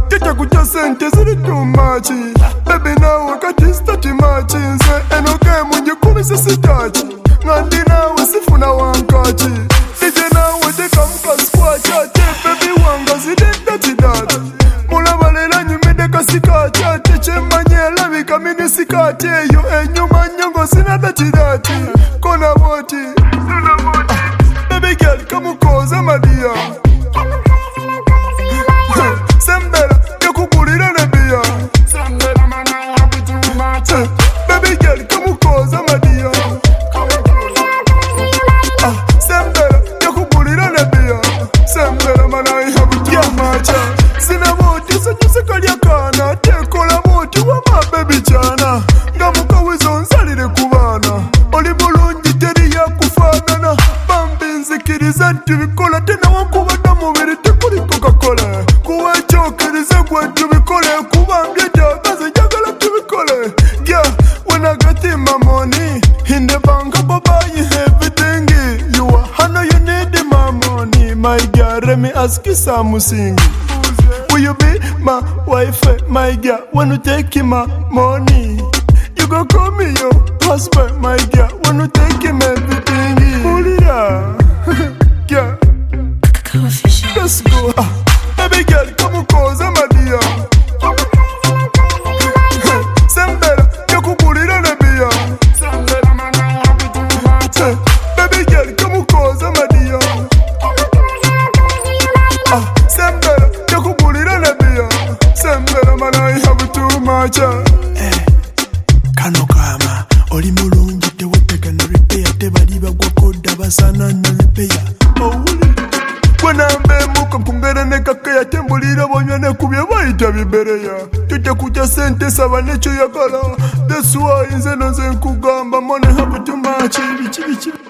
Tete kucha sente ziri too much. Baby nawe kati stati machi. Nze enoke munye kumise sitachi. Ngandi nawe sifuna wankachi. Ije nawe teka muka squacha. Baby wanga zidenda tidati. Mula balela nyumide kasikachi. Teche manyela vika mini sikachi. Yo enyuma nyongo sinada tidati. Kona boti. Baby girl kamukoza madia. Sembera yakugulira nebia. Sembera man I happy too much. Baby girl kamukoza madia. Sembera yakugulira nebia. Sembera man I happy too much. Sina boti sanyuse kalya kana. Tekola boti wa ma baby chana. Ngamuka wizo nsalire kubana. Oli bulungi teri ya kufanana. Bambi nzikiriza tubikola tena wakubada mubiri tekuli Coca-Cola. Kuwa chokeriza kwa tubikole. Kubambye jagaze jagala tubikole. Yeah, when I got in my money in the bank, I buy you everything. You are, I know you need my money. My girl, let me ask you something. Will you be my wife, my girl, when you take my money? You go call me your husband, my girl, when you take him everything. Julia, yeah, let's go. Baby girl, come cause my dear. Sembera, yakugulira nebia. Sembera man I happy too much. Baby girl, come cause my dear. Sembera, yakugulira nebia. Sembera man I have too much. Kano kama oli mulungi teweteka na repair tebali bagwakoda basana na repair. Wenambe muka mpungere nekaka ya tembulira bonyane kubye bayita bibereya. Tute kuja sente saba necho yakala. That's why nze nonze nkugamba money have too much.